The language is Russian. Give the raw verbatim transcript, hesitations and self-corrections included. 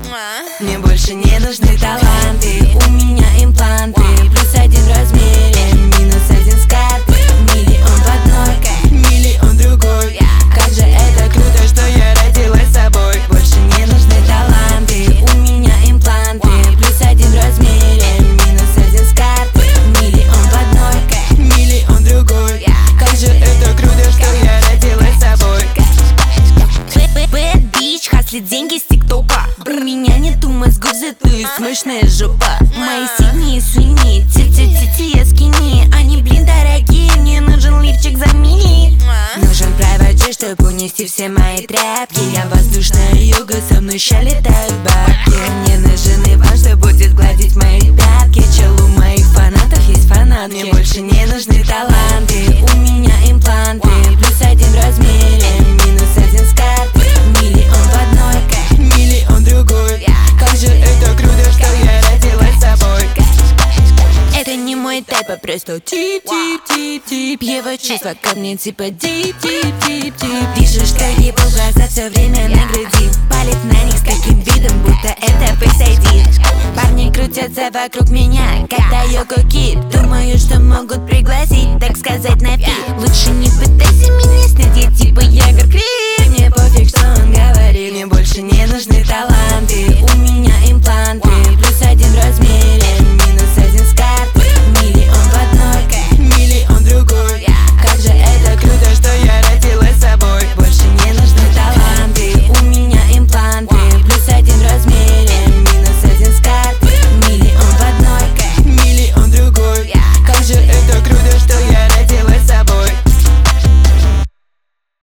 Мне больше не нужны таланты, у меня импланты. Плюс один в размере, минус один с карты. Миллион в одной, миллион другой. Как же это круто, что я родилась собой. Больше не нужны таланты, у меня импланты. Плюс один в размере, минус один с карты. Миллион в одной, миллион другой. Как же это круто, что я родилась собой. Bad bitch, хаслит деньги с тиктока. У меня нету мозгов, зато и смешная жопа. Мои синие свиньи, ти-ти-ти-ти, я скини. Они, блин, дорогие, мне нужен лифчик за мили. Нужен private, чтобы унести все мои тряпки. Я воздушная йога, со мной ща летают бабки. Мне нужен Иван, что будет гладить мои пятки. Чел, у моих фанатов есть фанатки. Мне больше не нужны таланты, у меня импланты. Плюс один в размере, минус один с карты. Миллион в одной, миллион другой. Как же это круто, что я родилась собой. Это не мой тайп, а просто тип-тип-тип-тип. Его чувства ко мне типа дип-тип-тип-тип. Вижу, что его глаза все время на груди. Палит на них с таким видом, будто это Face ай ди. Парни крутятся вокруг меня, как Тайоко Кид. Думаю, что могут пригласить, так сказать, на пик. Лучше не пытайся меня снять, я типа Ягор Крид.